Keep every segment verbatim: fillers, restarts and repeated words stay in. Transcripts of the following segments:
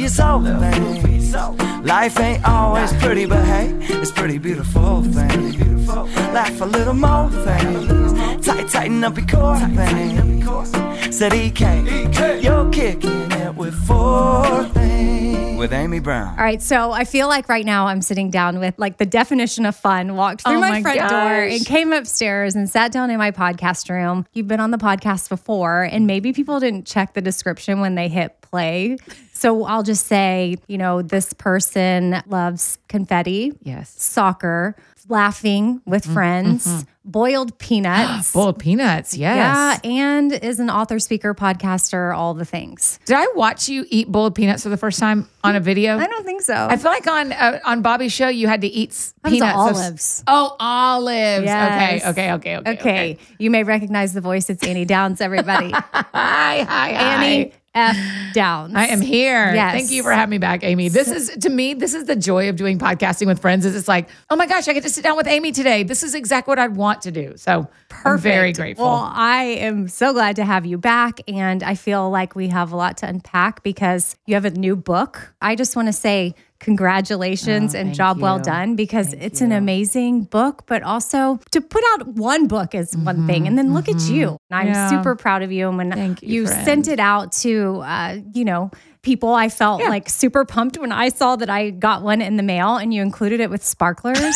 your soul, thing. Life ain't always pretty, but hey, it's pretty beautiful, thing. Laugh a little more, thing. Tight, tighten up your core, thing. Said E K, you're kicking it with four things. With Amy Brown. All right, so I feel like right now I'm sitting down with like the definition of fun, walked through Oh my, my front gosh. door and came upstairs and sat down in my podcast room. You've been on the podcast before, and maybe people didn't check the description when they hit play. So I'll just say, you know, this person loves confetti, Yes. soccer, laughing with friends, mm-hmm. boiled peanuts. Boiled peanuts, yes. Yeah, and is an author, speaker, podcaster, all the things. Did I watch you eat boiled peanuts for the first time on a video? I don't think so. I feel like on uh, on Bobby's show you had to eat s- That was peanuts. of- olives. oh, olives. Yes. Okay, okay, okay, okay. Okay, you may recognize the voice. It's Annie Downs, everybody. Hi, hi, hi. Annie F. Downs. I am here. Yes. Thank you for having me back, Amy. This is, to me, this is the joy of doing podcasting with friends is it's like, oh my gosh, I get to sit down with Amy today. This is exactly what I'd want to do. So Perfect. I'm very grateful. Well, I am so glad to have you back. And I feel like we have a lot to unpack because you have a new book. I just want to say congratulations Oh, and thank job well you. done because Thank it's you. an amazing book, but also to put out one book is one thing. And then look at you. And I'm Yeah. super proud of you. And when Thank you, friend. sent it out to, uh, you know, people, I felt Yeah. like super pumped when I saw that I got one in the mail and you included it with sparklers.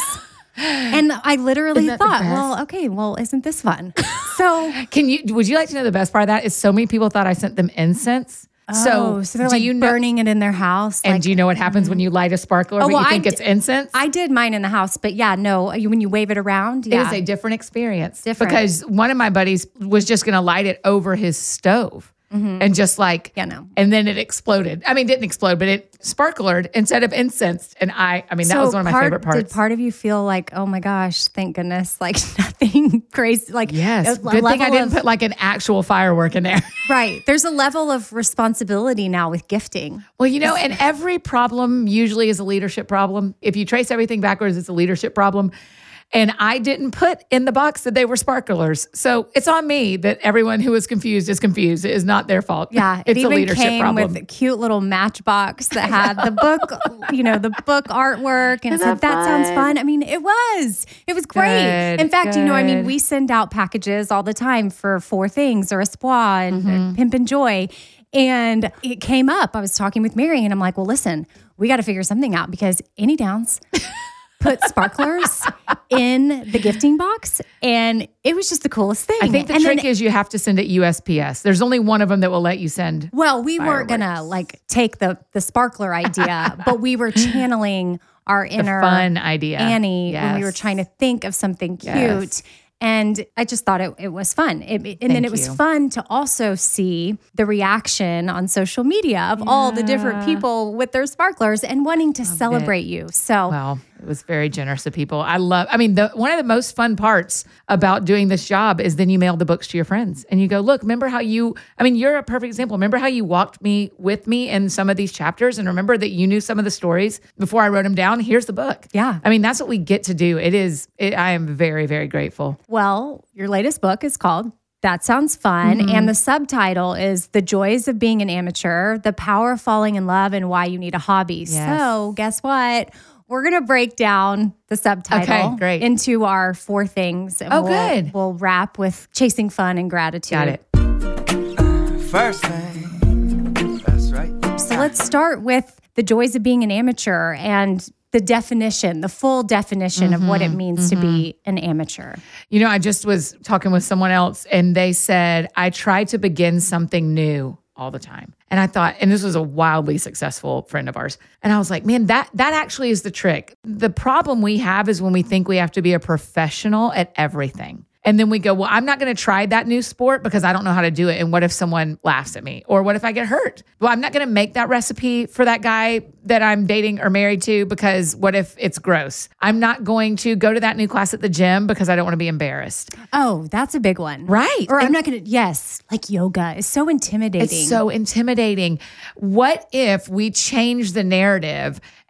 And I literally Isn't that the thought, best? well, okay, well, isn't this fun? So, Can you, would you like to know the best part of that is so many people thought I sent them incense. oh, so they're do like you know, burning it in their house. and like, do you know what happens when you light a sparkler Oh, but well, you think I it's d- incense? I did mine in the house, but yeah, no, you, when you wave it around, It yeah. is a different experience. Different. Because one of my buddies was just going to light it over his stove and just like, Yeah, no. and then it exploded. I mean, it didn't explode, but it sparklered instead of incense. And I, I mean, that So was one of my part- favorite parts. Did part of you feel like, oh my gosh, thank goodness, like nothing crazy, like yes. a Good thing I level didn't of- put like an actual firework in there. right. There's a level of responsibility now with gifting. Well, you know, and every problem usually is a leadership problem. If you trace everything backwards, it's a leadership problem. And I didn't put in the box that they were sparklers. So it's on me that everyone who is confused is confused. It is not their fault. Yeah, it it's even a leadership came problem. with a cute little matchbox that had the book, you know, the book artwork, and it Isn't said, that "That sounds fun? fun." I mean, it was, it was great. Good, In fact, you know, I mean, good. we send out packages all the time for Four Things or Espoir and Mm-hmm. Pimp and Joy, and it came up. I was talking with Mary, and I'm like, "Well, listen, we got to figure something out because Annie Downs." Put sparklers in the gifting box, and it was just the coolest thing. I think the and trick then, is you have to send it U S P S. There's only one of them that will let you send. well, we weren't gonna Fireworks. like take the the sparkler idea, but we were channeling our inner Fun idea. Annie when we were Yes. trying to think of something cute. Yes. And I just thought it, it was fun. It, it- and then Thank it was you. fun to also see the reaction on social media of all the different people with their sparklers and wanting to celebrate you. So Well, it was very generous of people. I love, I mean, the one of the most fun parts about doing this job is then you mail the books to your friends and you go, look, remember how you, I mean, you're a perfect example. Remember how you walked me with me in some of these chapters and remember that you knew some of the stories before I wrote them down? Here's the book. Yeah. I mean, that's what we get to do. It is, it, I am very, very grateful. Well, your latest book is called That Sounds Fun. Mm-hmm. And the subtitle is The Joys of Being an Amateur, The Power of Falling in Love, and Why You Need a Hobby. Yes. So, guess what? We're going to break down the subtitle Okay, great. into our four things. And Oh, we'll, good. We'll wrap with chasing fun and gratitude. Got it. First thing, that's right. So, let's start with the joys of being an amateur and the definition, the full definition of what it means to be an amateur. You know, I just was talking with someone else and they said, I try to begin something new all the time. And I thought, and this was a wildly successful friend of ours. And I was like, man, that that actually is the trick. The problem we have is when we think we have to be a professional at everything. And then we go, well, I'm not going to try that new sport because I don't know how to do it. And what if someone laughs at me? Or what if I get hurt? Well, I'm not going to make that recipe for that guy that I'm dating or married to because what if it's gross? I'm not going to go to that new class at the gym because I don't want to be embarrassed. Oh, that's a big one. Right. Or I'm And- not going to, yes, like yoga is so intimidating. It's so intimidating. What if we change the narrative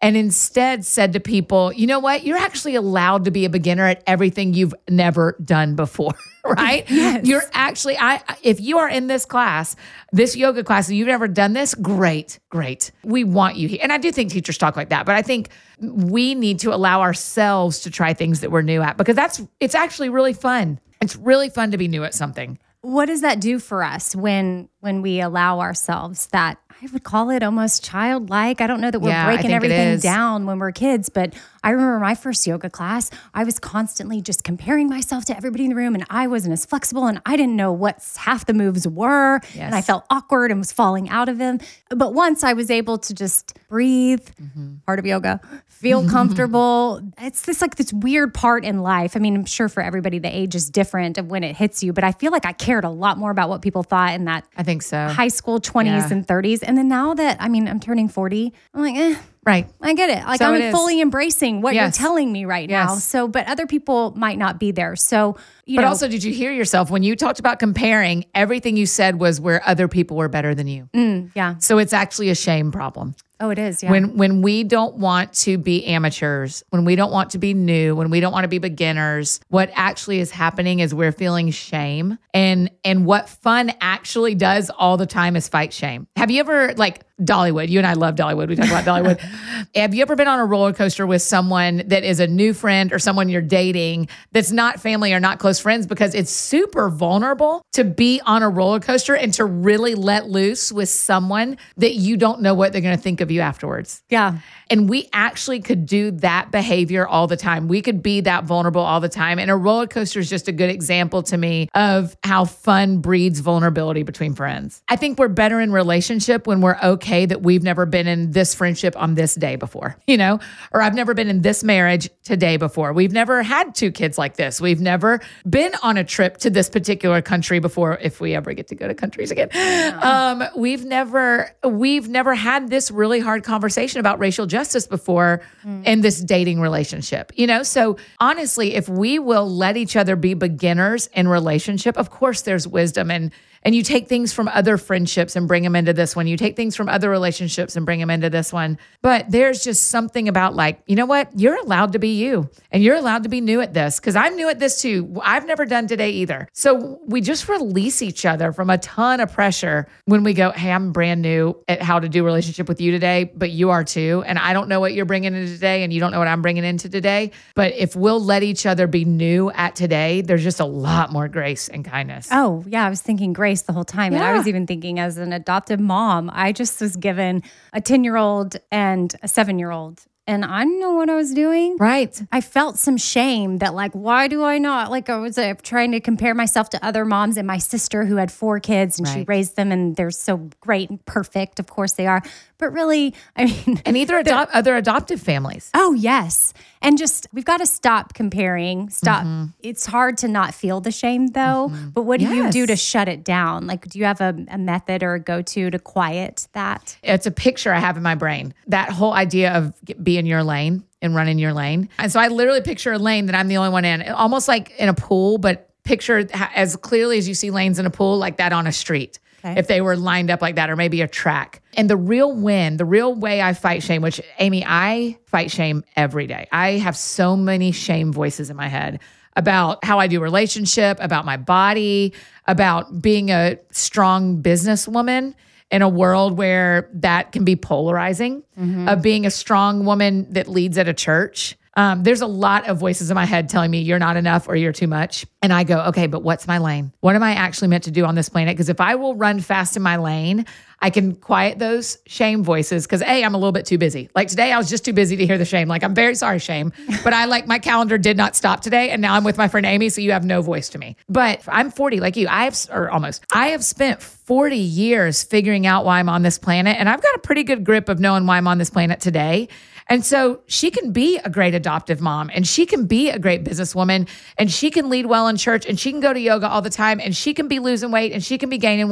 and instead said to people, you know what? You're actually allowed to be a beginner at everything you've never done before. Right? Yes. You're actually, I, if you are in this class, this yoga class, and you've never done this, great, great. We want you here. And I do think teachers talk like that, but I think we need to allow ourselves to try things that we're new at, because that's, it's actually really fun. It's really fun to be new at something. What does that do for us when when we allow ourselves that, I would call it almost childlike? I don't know that we're Yeah, I breaking think it everything is. down when we're kids, but I remember my first yoga class, I was constantly just comparing myself to everybody in the room, and I wasn't as flexible, and I didn't know what half the moves were, Yes. and I felt awkward and was falling out of them. But once I was able to just breathe, Mm-hmm. part of yoga, feel comfortable. It's this like this weird part in life. I mean, I'm sure for everybody the age is different of when it hits you, but I feel like I cared a lot more about what people thought in that I think so. high school twenties Yeah. and thirties. And then now that, I mean, I'm turning forty, I'm like, eh, Right. I get it. Like So I'm it is. fully embracing what Yes. you're telling me right now. Yes. So, but other people might not be there. So, you But know, also, did you hear yourself when you talked about comparing? Everything you said was where other people were better than you. yeah. So it's actually a shame problem. Oh, it is. Yeah. When when we don't want to be amateurs, when we don't want to be new, when we don't want to be beginners, what actually is happening is we're feeling shame. And and what fun actually does all the time is fight shame. Have you ever, like Dollywood, you and I love Dollywood. We talk about Dollywood. Have you ever been on a roller coaster with someone that is a new friend or someone you're dating that's not family or not close friends? Because it's super vulnerable to be on a roller coaster and to really let loose with someone that you don't know what they're going to think of you afterwards. yeah. And we actually could do that behavior all the time. We could be that vulnerable all the time. And a roller coaster is just a good example to me of how fun breeds vulnerability between friends. I think we're better in relationship when we're okay that we've never been in this friendship on this day before, you know, or I've never been in this marriage today before. We've never had two kids like this. We've never been on a trip to this particular country before, if we ever get to go to countries again. Um, we've never, we've never had this really hard conversation about racial justice before in this dating relationship, you know? So honestly, if we will let each other be beginners in relationship, of course there's wisdom, and and you take things from other friendships and bring them into this one. You take things from other relationships and bring them into this one. But there's just something about like, you know what? You're allowed to be you, and you're allowed to be new at this, because I'm new at this too. I've never done today either. So we just release each other from a ton of pressure when we go, hey, I'm brand new at how to do relationship with you today, but you are too. And I don't know what you're bringing into today, and you don't know what I'm bringing into today. But if we'll let each other be new at today, there's just a lot more grace and kindness. Oh, yeah. I was thinking grace the whole time. And I Yeah. was even thinking as an adoptive mom, I just was given a ten-year-old and a seven-year-old. And I didn't know what I was doing. Right. I felt some shame that like, why do I not? Like I was uh, trying to compare myself to other moms and my sister who had four kids and she Right. raised them and they're so great and perfect. Of course they are. But really, I mean, And either adopt other adoptive families. oh, yes. And just, we've got to stop comparing. Stop. Mm-hmm. It's hard to not feel the shame though. But what do you do Yes. to shut it down? Like, do you have a, a method or a go-to to quiet that? It's a picture I have in my brain. That whole idea of get- be in your lane and run in your lane. And so I literally picture a lane that I'm the only one in, almost like in a pool, but picture ha- as clearly as you see lanes in a pool, like that on a street. Okay. If they were lined up like that, or maybe a track. And the real win, the real way I fight shame, which Amy, I fight shame every day. I have so many shame voices in my head about how I do relationship, about my body, about being a strong businesswoman in a world where that can be polarizing, of being a strong woman that leads at a church. Um, there's a lot of voices in my head telling me you're not enough or you're too much. And I go, okay, but what's my lane? What am I actually meant to do on this planet? Because if I will run fast in my lane, I can quiet those shame voices. Because A, I'm a little bit too busy. Like today, I was just too busy to hear the shame. Like, I'm very sorry, shame. But I like my calendar did not stop today. And now I'm with my friend Amy. So you have no voice to me. But I'm forty like you. I have, or almost, I have spent forty years figuring out why I'm on this planet. And I've got a pretty good grip of knowing why I'm on this planet today. And so she can be a great adoptive mom, and she can be a great businesswoman, and she can lead well in church, and she can go to yoga all the time, and she can be losing weight, and she can be gaining weight.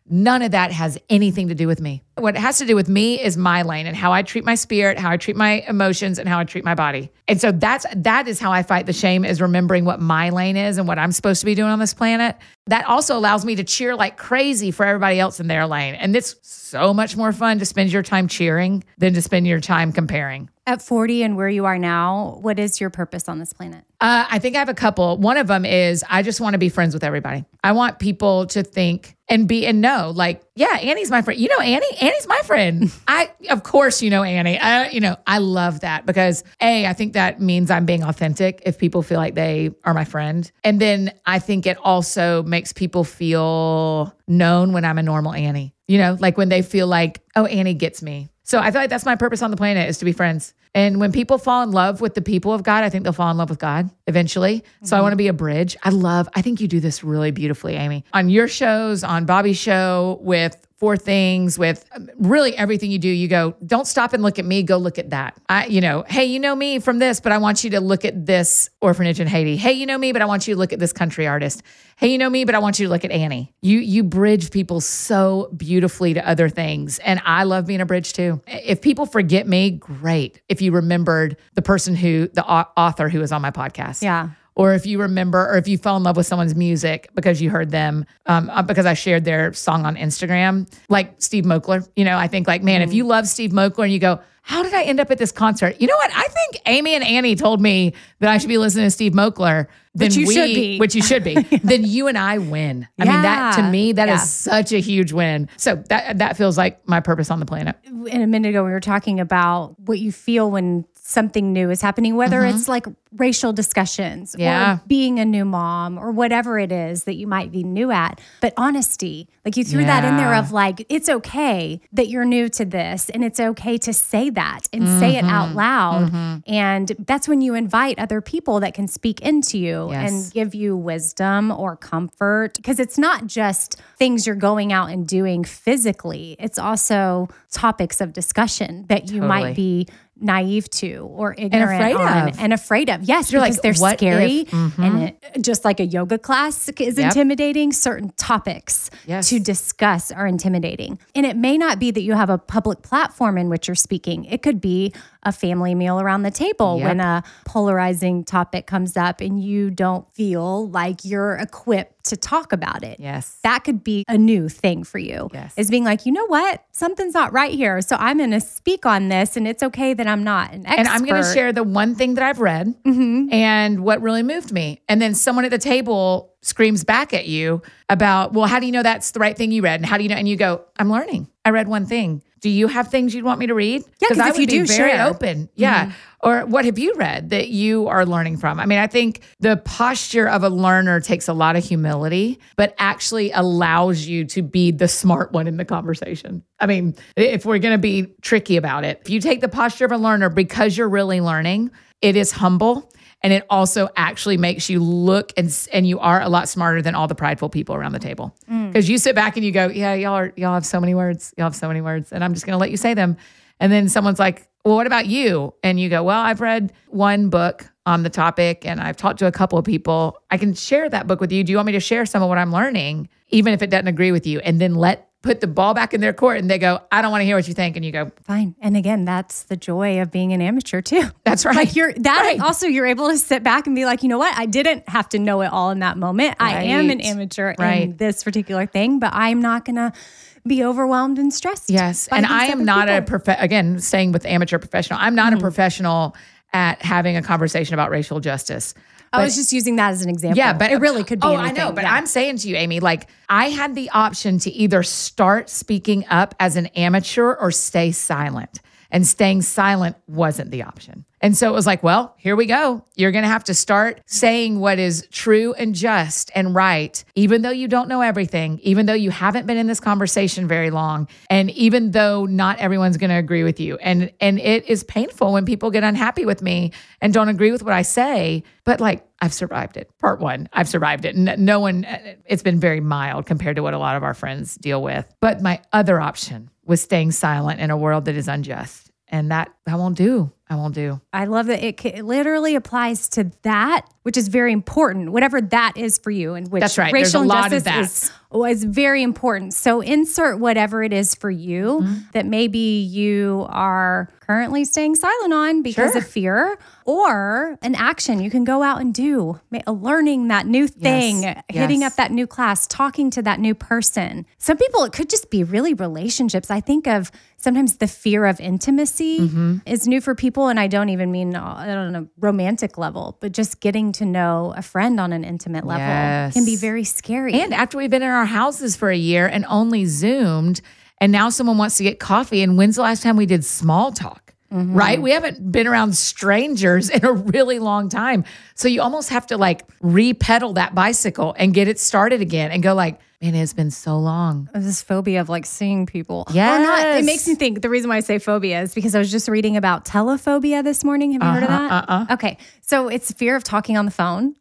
None of that has anything to do with me. What has to do with me is my lane and how I treat my spirit, how I treat my emotions, and how I treat my body. And so that's that is how I fight the shame, is remembering what my lane is and what I'm supposed to be doing on this planet. That also allows me to cheer like crazy for everybody else in their lane. And it's so much more fun to spend your time cheering than to spend your time comparing. At forty and where you are now, what is your purpose on this planet? Uh, I think I have a couple. One of them is I just want to be friends with everybody. I want people to think and be and know, like, yeah, Annie's my friend. You know Annie? Annie's my friend. I, of course, you know Annie. I, you know, I love that because A, I think that means I'm being authentic if people feel like they are my friend. And then I think it also makes people feel known when I'm a normal Annie. You know, like when they feel like, oh, Annie gets me. So I feel like that's my purpose on the planet, is to be friends. And when people fall in love with the people of God, I think they'll fall in love with God eventually. Mm-hmm. So I want to be a bridge. I love, I think you do this really beautifully, Amy. On your shows, on Bobby's show, with Four Things, with really everything you do, you go, don't stop and look at me, go look at that. I, you know, hey, you know me from this, but I want you to look at this orphanage in Haiti. Hey, you know me, but I want you to look at this country artist. Hey, you know me, but I want you to look at Annie. You you bridge people so beautifully to other things. And I love being a bridge too. If people forget me, great. If you remembered the person who, the author who was on my podcast. Yeah. Or if you remember, or if you fell in love with someone's music because you heard them, um, because I shared their song on Instagram, like Steve Moakler. You know, I think like, man, mm. if you love Steve Moakler and you go, how did I end up at this concert? You know what? I think Amy and Annie told me that I should be listening to Steve Moakler. Then which you we, should be. Which you should be. Then you and I win. I yeah. mean, that to me, that yeah. is such a huge win. So that that feels like my purpose on the planet. In a minute ago, we were talking about what you feel when something new is happening, whether mm-hmm. it's like racial discussions yeah. or being a new mom or whatever it is that you might be new at. But honesty, like you threw yeah. that in there of like, it's okay that you're new to this, and it's okay to say that and mm-hmm. say it out loud. Mm-hmm. And that's when you invite other people that can speak into you yes. and give you wisdom or comfort, because it's not just things you're going out and doing physically. It's also topics of discussion that you totally. might be naive to or ignorant and afraid on of. and afraid of. Yes, You're because like, they're what scary. if? Mm-hmm. And it, just like a yoga class is Yep. intimidating, certain topics yes. to discuss are intimidating. And it may not be that you have a public platform in which you're speaking. It could be a family meal around the table Yep. when a polarizing topic comes up and you don't feel like you're equipped to talk about it. Yes. That could be a new thing for you. Yes. Is being like, you know what? Something's not right here. So I'm going to speak on this, and it's okay that I'm not an expert. And I'm going to share the one thing that I've read Mm-hmm. and what really moved me. And then someone at the table screams back at you about, well, how do you know that's the right thing you read? And how do you know? And you go, I'm learning. I read one thing. Do you have things you'd want me to read? Yeah, 'cause I if would you be do, very share. open. Yeah. Mm-hmm. Or what have you read that you are learning from? I mean, I think the posture of a learner takes a lot of humility, but actually allows you to be the smart one in the conversation. I mean, if we're going to be tricky about it, if you take the posture of a learner because you're really learning, it is humble. And it also actually makes you look and and you are a lot smarter than all the prideful people around the table. Because mm. you sit back and you go, yeah, y'all are y'all have so many words. Y'all have so many words. And I'm just going to let you say them. And then someone's like, well, what about you? And you go, well, I've read one book on the topic and I've talked to a couple of people. I can share that book with you. Do you want me to share some of what I'm learning, even if it doesn't agree with you? And then let put the ball back in their court and they go, I don't want to hear what you think. And you go, fine. And again, that's the joy of being an amateur too. That's right. Like you're that right. also you're able to sit back and be like, you know what? I didn't have to know it all in that moment. Right. I am an amateur right. in this particular thing, but I'm not going to be overwhelmed and stressed. Yes. And I am not people. a, prof- again, staying with amateur professional, I'm not mm-hmm. a professional at having a conversation about racial justice. I was just using that as an example. Yeah, but it really could be Oh, anything. I know. But yeah. I'm saying to you, Amy, like I had the option to either start speaking up as an amateur or stay silent. And staying silent wasn't the option. And so it was like, well, here we go. You're going to have to start saying what is true and just and right, even though you don't know everything, even though you haven't been in this conversation very long, and even though not everyone's going to agree with you. And and it is painful when people get unhappy with me and don't agree with what I say, but like I've survived it. Part one, I've survived it. No, no one, it's been very mild compared to what a lot of our friends deal with. But my other option was staying silent in a world that is unjust. And that I won't do. I won't do. I love that it, it literally applies to that, which is very important, whatever that is for you. And which That's right. racial There's a lot of injustice is, is very important. So insert whatever it is for you mm-hmm. that maybe you are currently staying silent on because sure. of fear, or an action you can go out and do, learning that new thing, yes. hitting yes. up that new class, talking to that new person. Some people, it could just be really relationships. I think of sometimes the fear of intimacy mm-hmm. is new for people. And I don't even mean on a romantic level, but just getting to know a friend on an intimate level yes. can be very scary. And after we've been in our houses for a year and only Zoomed, and now someone wants to get coffee. And when's the last time we did small talk? Mm-hmm. Right? We haven't been around strangers in a really long time. So you almost have to like re-pedal that bicycle and get it started again and go like, man, it's been so long. This phobia of like seeing people. Yes. Or not. It makes me think, the reason why I say phobia is because I was just reading about telephobia this morning. Have you uh-huh, heard of that? Uh-uh. Okay. So it's fear of talking on the phone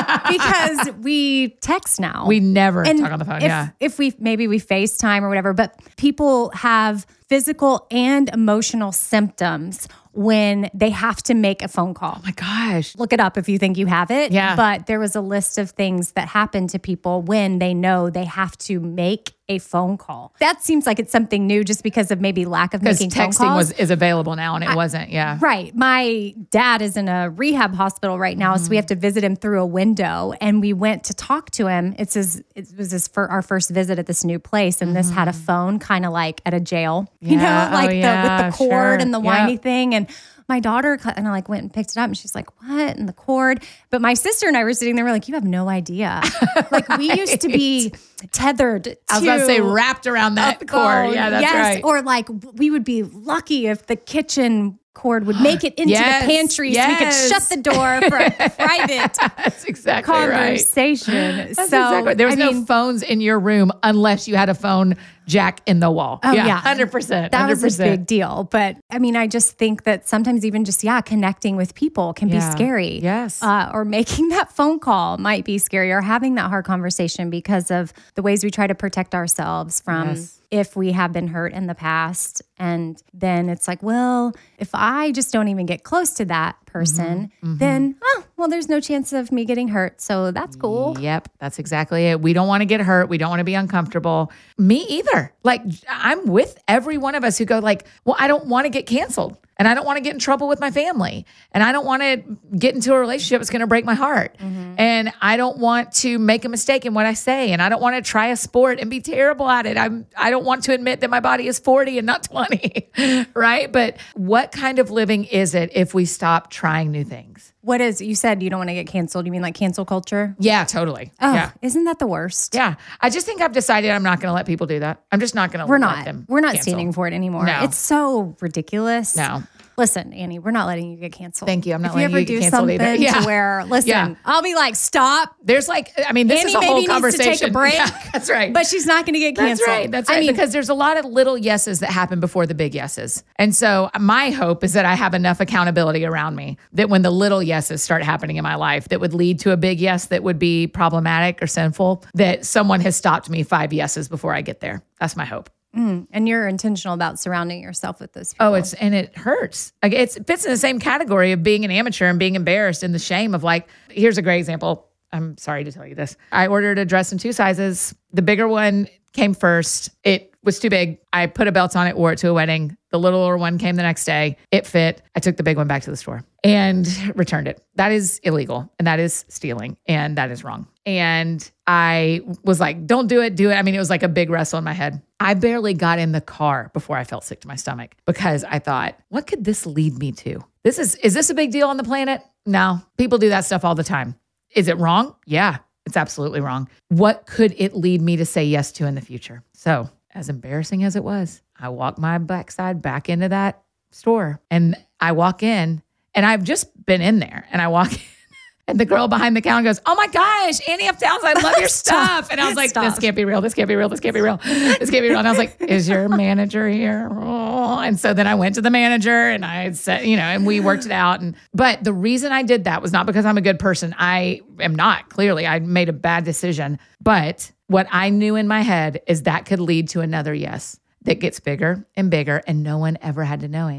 because we text now. We never and talk on the phone. If, yeah. if we, maybe we FaceTime or whatever, but people have physical and emotional symptoms when they have to make a phone call. Oh my gosh. Look it up if you think you have it. Yeah. But there was a list of things that happen to people when they know they have to make a phone call. That seems like it's something new just because of maybe lack of making phone calls. Because texting was is available now and it I, wasn't. Yeah. Right. My dad is in a rehab hospital right now, mm-hmm. so we have to visit him through a window. And we went to talk to him. It's his, it was his for our first visit at this new place, and mm-hmm. this had a phone kind of like at a jail, yeah. you know, like oh, the yeah, with the cord sure. and the whiny yep. thing. And my daughter and I like went and picked it up, and she's like, "What?" And the cord. But my sister and I were sitting there, we're like, "You have no idea." Like we right. used to be tethered. To I was about to say wrapped around that cord. Yeah, that's yes. right. Or like we would be lucky if the kitchen cord would make it into yes, the pantry yes. so we could shut the door for a private That's exactly conversation. Right. That's so exactly. There was I no mean, phones in your room unless you had a phone jack in the wall. Oh, yeah, yeah. one hundred percent. That one hundred percent. was a big deal. But I mean, I just think that sometimes even just, yeah, connecting with people can yeah. be scary. Yes. Uh, or making that phone call might be scary, or having that hard conversation because of the ways we try to protect ourselves from Yes. if we have been hurt in the past. And then it's like, well, if I just don't even get close to that person, Mm-hmm. Mm-hmm. then, oh, well, there's no chance of me getting hurt. So that's cool. Yep, that's exactly it. We don't want to get hurt. We don't want to be uncomfortable. Me either. Like I'm with every one of us who go like, well, I don't want to get canceled. And I don't want to get in trouble with my family. And I don't want to get into a relationship that's going to break my heart. Mm-hmm. And I don't want to make a mistake in what I say. And I don't want to try a sport and be terrible at it. I'm, I don't want to admit that my body is forty and not twenty, right? But what kind of living is it if we stop trying new things? What is, you said you don't want to get canceled. You mean like cancel culture? Yeah, totally. Oh, yeah. Isn't that the worst? Yeah. I just think I've decided I'm not going to let people do that. I'm just not going to We're let not. them We're not cancel. standing for it anymore. No. It's so ridiculous. No. Listen, Annie, we're not letting you get canceled. Thank you. I'm not if you letting ever you get do canceled something either. Yeah. to where, listen, Yeah. I'll be like, stop. There's like, I mean, this Annie is a maybe whole needs to conversation. take a break. Yeah, that's right. But she's not going to get canceled. That's right. That's right. I mean, because there's a lot of little yeses that happen before the big yeses. And so my hope is that I have enough accountability around me that when the little yeses start happening in my life that would lead to a big yes that would be problematic or sinful, that someone has stopped me five yeses before I get there. That's my hope. Mm, and you're intentional about surrounding yourself with those people. Oh, it's, and it hurts. Like it's, it fits in the same category of being an amateur and being embarrassed and the shame of like, here's a great example. I'm sorry to tell you this. I ordered a dress in two sizes. The bigger one came first. It was too big. I put a belt on it, wore it to a wedding. The littler one came the next day. It fit. I took the big one back to the store and returned it. That is illegal and that is stealing and that is wrong. And I was like, don't do it, do it. I mean, it was like a big wrestle in my head. I barely got in the car before I felt sick to my stomach because I thought, what could this lead me to? This is, is this a big deal on the planet? No, people do that stuff all the time. Is it wrong? Yeah, it's absolutely wrong. What could it lead me to say yes to in the future? So as embarrassing as it was, I walked my backside back into that store and I walk in and I've just been in there and I walk in and the girl behind the counter goes, oh my gosh, Annie F. Towns, I love your stuff. And I was like, Stop. this can't be real. This can't be real. This can't be real. This can't be real. And I was like, is your manager here? Oh. And so then I went to the manager and I said, you know, and we worked it out. And, but the reason I did that was not because I'm a good person. I am not, clearly. I made a bad decision. But what I knew in my head is that could lead to another yes that gets bigger and bigger. And no one ever had to know, Amy.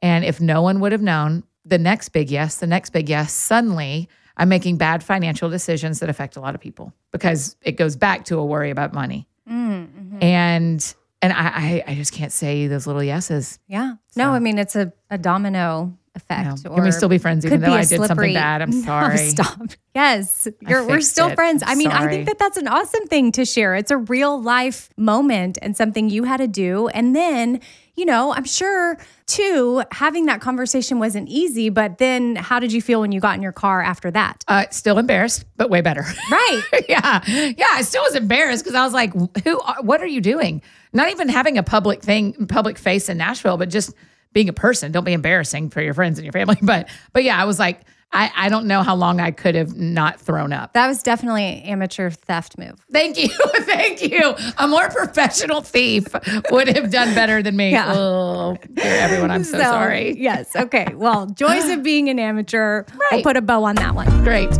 And if no one would have known, the next big yes, the next big yes, suddenly I'm making bad financial decisions that affect a lot of people because it goes back to a worry about money. Mm-hmm. And and I, I I just can't say those little yeses. Yeah. No, I mean, it's a, a domino effect. Can we still be friends even though I did something bad? I'm sorry. No, stop. Yes, you're, we're still it. friends. I mean, Sorry. I think that that's an awesome thing to share. It's a real life moment and something you had to do. And then, you know, I'm sure too, having that conversation wasn't easy, but then how did you feel when you got in your car after that? Uh, still embarrassed, but way better. Right. yeah. Yeah. I still was embarrassed because I was like, who, are, what are you doing? Not even having a public thing, public face in Nashville, but just being a person. Don't be embarrassing for your friends and your family. But, but yeah, I was like, I, I don't know how long I could have not thrown up. That was definitely an amateur theft move. Thank you. Thank you. A more professional thief would have done better than me. Yeah. Oh, dear everyone, I'm so, so sorry. Yes. Okay. Well, joys of being an amateur. Right. We'll put a bow on that one. Great.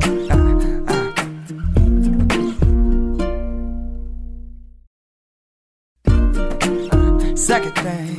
Second thing.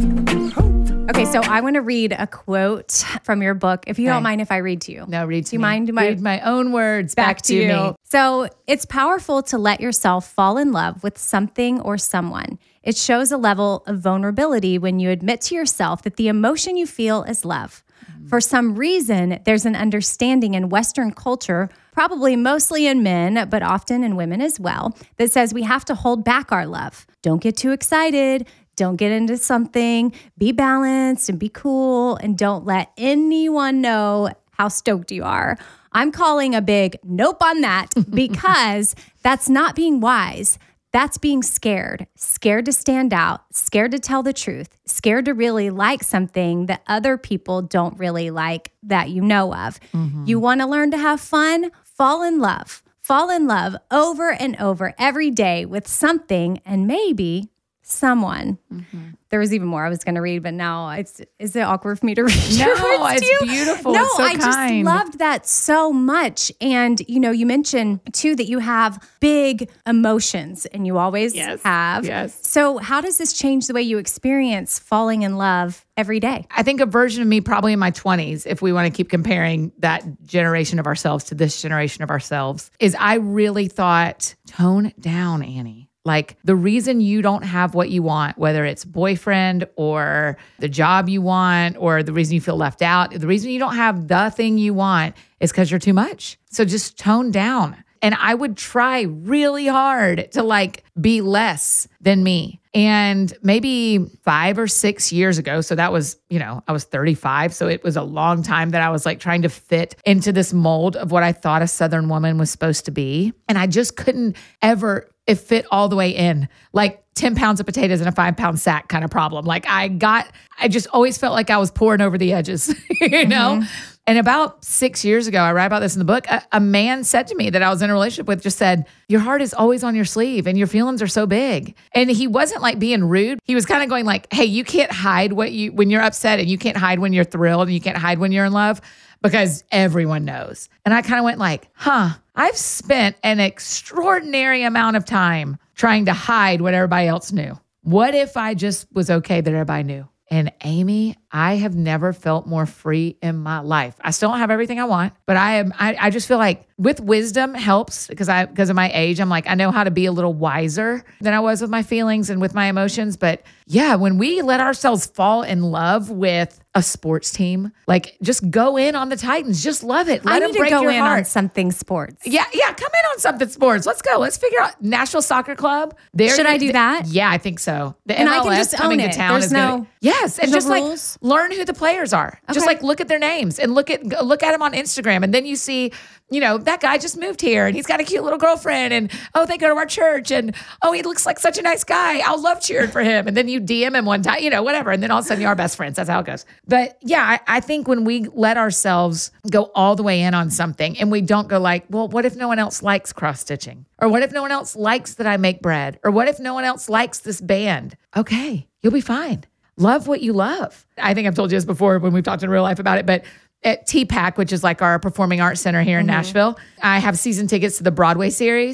Okay, so I want to read a quote from your book, if you Okay. don't mind if I read to you. No, read to Do you me. mind? Do my, read my own words back, back to to you. me. So it's powerful to let yourself fall in love with something or someone. It shows a level of vulnerability when you admit to yourself that the emotion you feel is love. Mm-hmm. For some reason, there's an understanding in Western culture, probably mostly in men, but often in women as well, that says we have to hold back our love. Don't get too excited. Don't get into something. Be balanced and be cool, and don't let anyone know how stoked you are. I'm calling a big nope on that because that's not being wise. That's being scared, scared to stand out, scared to tell the truth, scared to really like something that other people don't really like that you know of. Mm-hmm. You want to learn to have fun? Fall in love. Fall in love over and over every day with something and maybe someone. Mm-hmm. There was even more I was going to read, but now it's, is it awkward for me to read? No, it's it's beautiful. No, it's so I kind. just loved that so much. And, you know, you mentioned too that you have big emotions and you always Yes, have. yes. So how does this change the way you experience falling in love every day? I think a version of me probably in my twenties, if we want to keep comparing that generation of ourselves to this generation of ourselves, is I really thought, tone down, Annie. Like the reason you don't have what you want, whether it's boyfriend or the job you want, or the reason you feel left out, the reason you don't have the thing you want is because you're too much. So just tone down. And I would try really hard to like be less than me. And maybe five or six years ago, so that was, you know, I was thirty-five. So it was a long time that I was like trying to fit into this mold of what I thought a Southern woman was supposed to be. And I just couldn't ever it fit all the way in, like ten pounds of potatoes in a five pound sack kind of problem. Like I got, I just always felt like I was pouring over the edges, you know? Mm-hmm. And about six years ago, I write about this in the book, a, a man said to me that I was in a relationship with, just said, your heart is always on your sleeve and your feelings are so big. And he wasn't like being rude. He was kind of going like, hey, you can't hide what you, when you're upset, and you can't hide when you're thrilled, and you can't hide when you're in love, because everyone knows. And I kind of went like, huh, I've spent an extraordinary amount of time trying to hide what everybody else knew. What if I just was okay that everybody knew? And Amy, I have never felt more free in my life. I still don't have everything I want, but I am, I, I just feel like with wisdom helps because I, because of my age, I'm like, I know how to be a little wiser than I was with my feelings and with my emotions. But yeah, when we let ourselves fall in love with a sports team, like just go in on the Titans, just love it. Let I them need to break go your in heart. on something sports. Yeah, yeah, come in on something sports. Let's go. Let's figure out Nashville Soccer Club. They're, Should I do that? Yeah, I think so. The And M L S I can just coming own to it. town There's is no- gonna, yes, and there's just no like rules? learn who the players are. Just Okay. like look at their names and look at look at them on Instagram, and then you see, you know, that guy just moved here and he's got a cute little girlfriend, and oh, they go to our church, and oh, he looks like such a nice guy. I'll love cheering for him. And then you D M him one time, you know, whatever, and then all of a sudden you are best friends. That's how it goes. But yeah, I, I think when we let ourselves go all the way in on something, and we don't go like, well, what if no one else likes cross stitching? Or what if no one else likes that I make bread? Or what if no one else likes this band? Okay, you'll be fine. Love what you love. I think I've told you this before when we've talked in real life about it, but at T PAC, which is like our performing arts center here in mm-hmm. Nashville, I have season tickets to the Broadway series.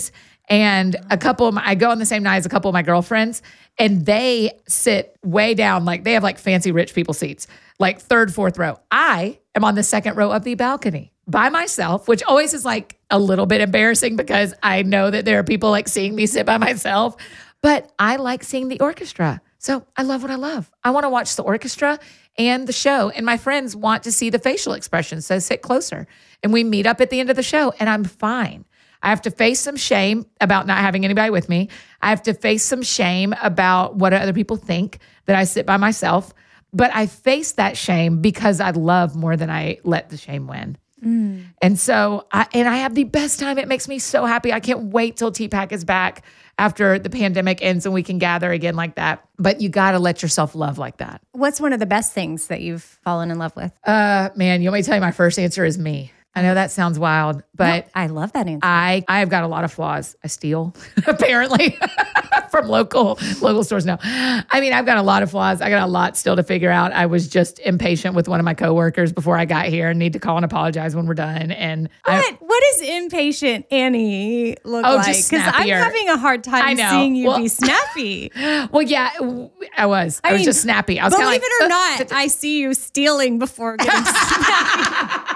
And a couple of my, I go on the same night as a couple of my girlfriends, and they sit way down. Like they have like fancy rich people seats, like third, fourth row. I am on the second row of the balcony by myself, which always is like a little bit embarrassing because I know that there are people like seeing me sit by myself, but I like seeing the orchestra. So I love what I love. I want to watch the orchestra and the show, and my friends want to see the facial expressions. So sit closer, and we meet up at the end of the show, and I'm fine. I have to face some shame about not having anybody with me. I have to face some shame about what other people think that I sit by myself. But I face that shame because I love more than I let the shame win. Mm. And so, I, and I have the best time. It makes me so happy. I can't wait till T PAC is back after the pandemic ends and we can gather again like that. But you got to let yourself love like that. What's one of the best things that you've fallen in love with? Uh, man, you want me to tell you my first answer is me. I know that sounds wild, but no, I love that answer. I, I have got a lot of flaws. I steal, apparently, from local local stores. No, I mean, I've got a lot of flaws. I got a lot still to figure out. I was just impatient with one of my coworkers before I got here and need to call and apologize when we're done. And what? I, what does impatient Annie look oh, like? just Because I'm snappier. having a hard I time know. seeing you Well- be snappy. well, yeah, I was. I, I was mean, just snappy. I was Believe kinda like, it or not, I see you stealing before getting snappy.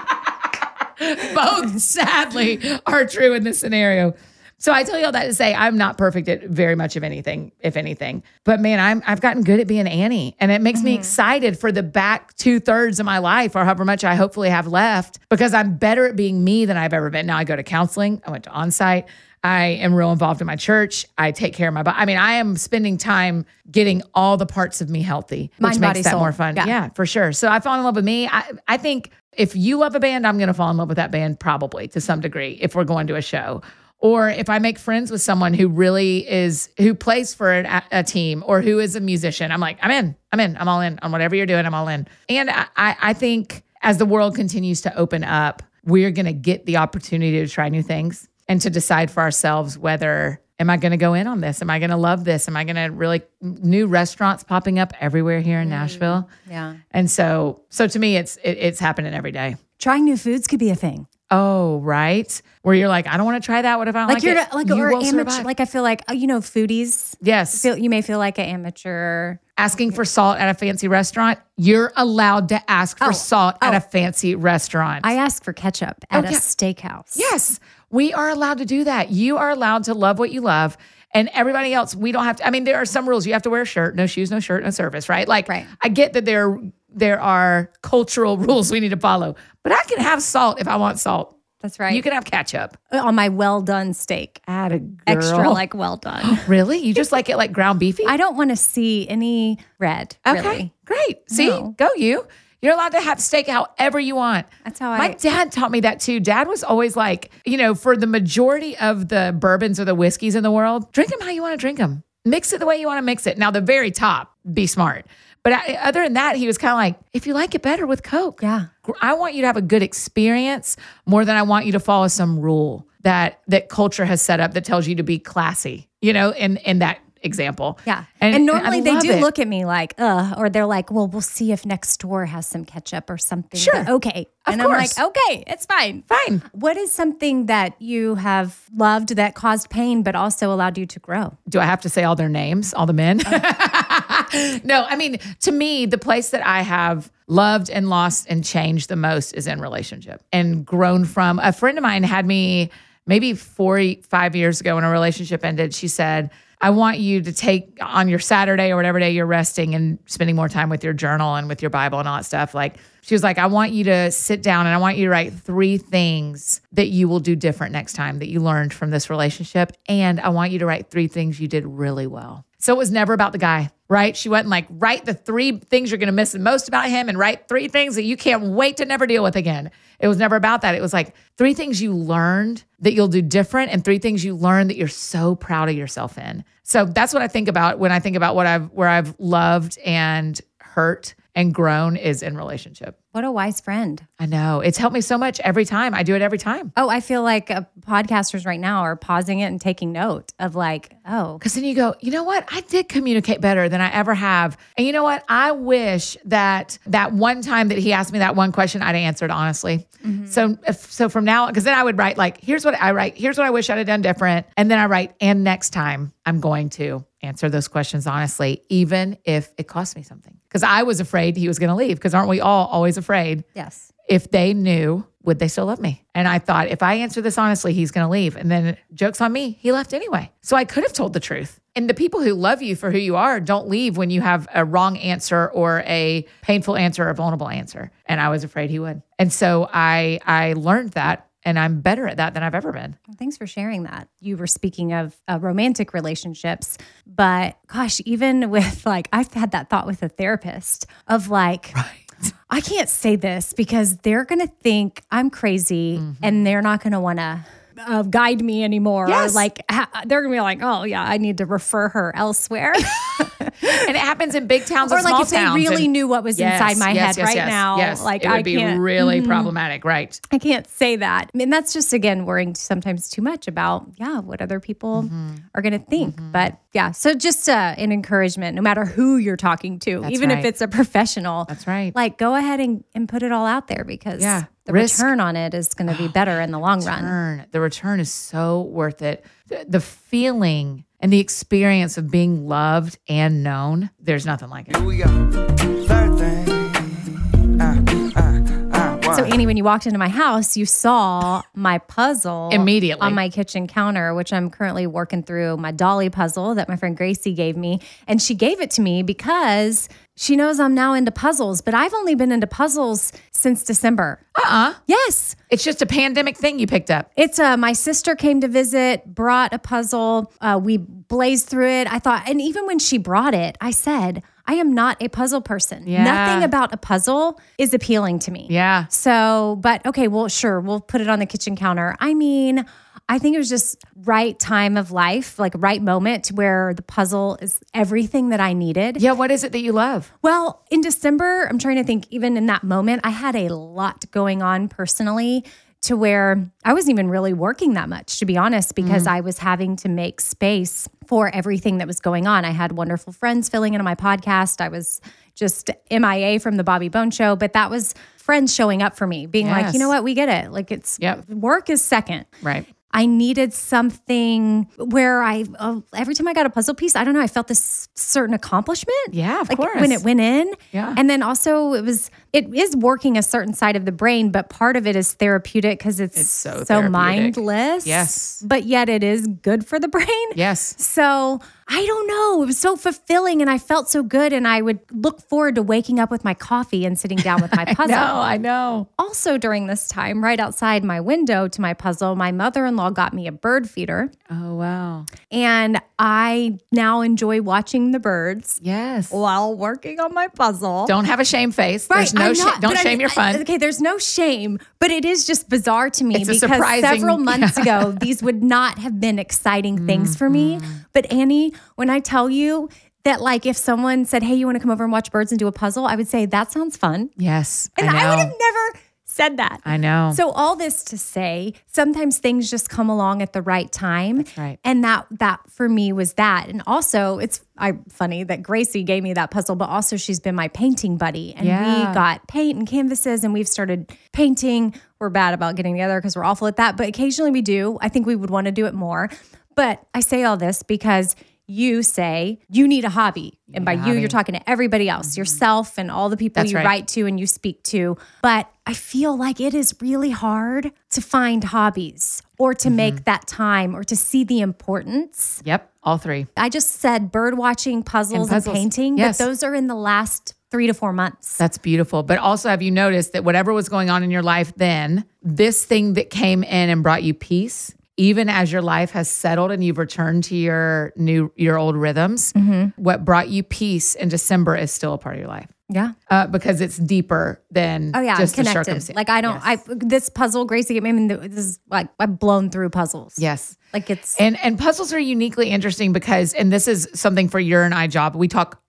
both sadly are true in this scenario. So I tell you all that to say I'm not perfect at very much of anything, if anything. But man, I'm I've gotten good at being Annie, and it makes mm-hmm. me excited for the back two thirds of my life, or however much I hopefully have left, because I'm better at being me than I've ever been. Now I go to counseling. I went to on-site. I am real involved in my church. I take care of my body. I mean, I am spending time getting all the parts of me healthy, which Mind, makes body, that soul. more fun. Yeah. yeah, for sure. So I fall in love with me. I I think if you love a band, I'm going to fall in love with that band probably to some degree if we're going to a show. Or if I make friends with someone who really is, who plays for an, a team or who is a musician, I'm like, I'm in, I'm in, I'm all in on whatever you're doing. I'm all in. And I, I think as the world continues to open up, we're going to get the opportunity to try new things and to decide for ourselves whether, am I going to go in on this? Am I going to love this? Am I going to really, new restaurants popping up everywhere here in mm, Nashville. Yeah. And so, so to me, it's, it, it's happening every day. Trying new foods could be a thing. Oh, right. Where you're like, I don't want to try that. What if I don't like, like you're it? like You or will amateur. survive. Like I feel like, oh, you know, foodies. Yes. Feel, you may feel like an amateur. Asking for salt at a fancy restaurant. You're allowed to ask for Oh, salt at oh. a fancy restaurant. I ask for ketchup at Okay. a steakhouse. Yes, we are allowed to do that. You are allowed to love what you love. And everybody else, we don't have to. I mean, there are some rules. You have to wear a shirt, no shoes, no shirt, no service, right? Like, Right. I get that there, there are cultural rules we need to follow, but I can have salt if I want salt. That's right. You can have ketchup. On my well done steak. Add a girl. Extra like well done. Really? You just like it like ground beefy? I don't want to see any red. Okay, Really. great. See, No. go you. You're allowed to have steak however you want. That's how My I. dad taught me that too. Dad was always like, you know, for the majority of the bourbons or the whiskeys in the world, drink them how you want to drink them. Mix it the way you want to mix it. Now, the very top, be smart. But I, other than that, he was kind of like, if you like it better with Coke. Yeah. I want you to have a good experience more than I want you to follow some rule that that culture has set up that tells you to be classy, you know, in, in that example. Yeah. And, normally I they love do it. look at me like, uh, or they're like, well, we'll see if next door has some ketchup or something. Sure. But okay. Of and course. I'm like, okay, it's fine. Fine. What is something that you have loved that caused pain, but also allowed you to grow? Do I have to say all their names, all the men? No, I mean, to me, the place that I have loved and lost and changed the most is in relationship and grown from. A friend of mine had me maybe four, five years ago when a relationship ended. She said, I want you to take on your Saturday or whatever day you're resting and spending more time with your journal and with your Bible and all that stuff. Like, she was like, I want you to sit down and I want you to write three things that you will do different next time that you learned from this relationship. And I want you to write three things you did really well. So it was never about the guy, right? She wasn't like, write the three things you're going to miss the most about him and write three things that you can't wait to never deal with again. It was never about that. It was like three things you learned that you'll do different and three things you learned that you're so proud of yourself in. So that's what I think about when I think about what I've, where I've loved and hurt and grown is in relationship. What a wise friend. I know. It's helped me so much every time. I do it every time. Oh, I feel like uh, podcasters right now are pausing it and taking note of like, oh. Because then you go, you know what? I did communicate better than I ever have. And you know what? I wish that that one time that he asked me that one question, I'd answered honestly. Mm-hmm. So if, so from now, because then I would write like, here's what I write. Here's what I wish I'd have done different. And then I write, and next time I'm going to answer those questions honestly, even if it cost me something. Because I was afraid he was going to leave. Because aren't we all always afraid? Yes. If they knew, would they still love me? And I thought, if I answer this honestly, he's going to leave. And then joke's on me, he left anyway. So I could have told the truth. And the people who love you for who you are don't leave when you have a wrong answer or a painful answer or a vulnerable answer. And I was afraid he would. And so I I learned that. And I'm better at that than I've ever been. Well, thanks for sharing that. You were speaking of uh, romantic relationships, but gosh, even with like, I've had that thought with a therapist of like, right. I can't say this because they're going to think I'm crazy mm-hmm. and they're not going to want to uh, guide me anymore. Yes. Or like, ha- they're going to be like, oh yeah, I need to refer her elsewhere. And it happens in big towns or and like small if towns. they really and, knew what was yes, inside my yes, head yes, right yes, now, yes. like it would I be can't, really mm-hmm. problematic, right? I can't say that. I mean, that's just, again, worrying sometimes too much about, yeah, what other people mm-hmm. are going to think. Mm-hmm. But yeah, so just uh, an encouragement, no matter who you're talking to, that's even right. if it's a professional. That's right. Like, go ahead and, and put it all out there because yeah. the Risk. return on it is going to be better in the long return. run. The return is so worth it. The, the feeling and the experience of being loved and known, there's nothing like it. Here we go. Third thing. Uh, uh, uh, So Annie, when you walked into my house, you saw my puzzle immediately on my kitchen counter, which I'm currently working through, my Dolly puzzle that my friend Gracie gave me. And she gave it to me because she knows I'm now into puzzles, but I've only been into puzzles since December. Uh-uh. Yes. It's just a pandemic thing you picked up. It's uh, my sister came to visit, brought a puzzle. Uh, we blazed through it. I thought, and even when she brought it, I said, I am not a puzzle person. Yeah. Nothing about a puzzle is appealing to me. Yeah. So, but okay, well, sure, we'll put it on the kitchen counter. I mean, I think it was just right time of life, like right moment where the puzzle is everything that I needed. Yeah, what is it that you love? Well, in December, I'm trying to think, even in that moment, I had a lot going on personally to where I wasn't even really working that much, to be honest, because mm. I was having to make space for everything that was going on. I had wonderful friends filling into my podcast. I was just M I A from the Bobby Bone Show, but that was friends showing up for me, being yes. like, you know what, we get it. Like it's, yep. work is second. Right. I needed something where I, uh, every time I got a puzzle piece, I don't know, I felt this certain accomplishment. Yeah, of like course. when it went in. Yeah. And then also it was, it is working a certain side of the brain, but part of it is therapeutic because it's, it's so, so mindless. Yes. But yet it is good for the brain. Yes. So I don't know. It was so fulfilling and I felt so good. And I would look forward to waking up with my coffee and sitting down with my puzzle. No, I know. Also during this time, right outside my window to my puzzle, my mother-in-law got me a bird feeder. Oh, wow. And I now enjoy watching the birds. Yes. While working on my puzzle. Don't have a shame face. Right, There's no I'm sh- not, don't but shame I, your fun. I, okay, there's no shame, but it is just bizarre to me It's a because surprising- several months ago, these would not have been exciting things for me. But Annie, when I tell you that like if someone said, hey, you want to come over and watch birds and do a puzzle, I would say, that sounds fun. Yes, And I know. I would have never said that. I know. So all this to say, sometimes things just come along at the right time. That's right. And that that for me was that. And also it's I funny that Gracie gave me that puzzle, but also she's been my painting buddy. And Yeah. we got paint and canvases and we've started painting. We're bad about getting together because we're awful at that, but occasionally we do. I think we would want to do it more. But I say all this because you say you need a hobby. And by you, you're talking to everybody else, yourself and all the people That's you right. write to and you speak to. But I feel like it is really hard to find hobbies or to mm-hmm. make that time or to see the importance. Yep, all three. I just said bird watching, puzzles, and, puzzles. painting, Yes. but those are in the last three to four months. That's beautiful. But also, have you noticed that whatever was going on in your life then, this thing that came in and brought you peace, even as your life has settled and you've returned to your new, your old rhythms, mm-hmm. what brought you peace in December is still a part of your life. Yeah. Uh, because it's deeper than Oh yeah, just I'm the connected. circumstance. Like I don't, Yes. I this puzzle, Gracie, I mean, this is like I've blown through puzzles. Yes. Like it's And and puzzles are uniquely interesting because, and this is something for your and I job, we talk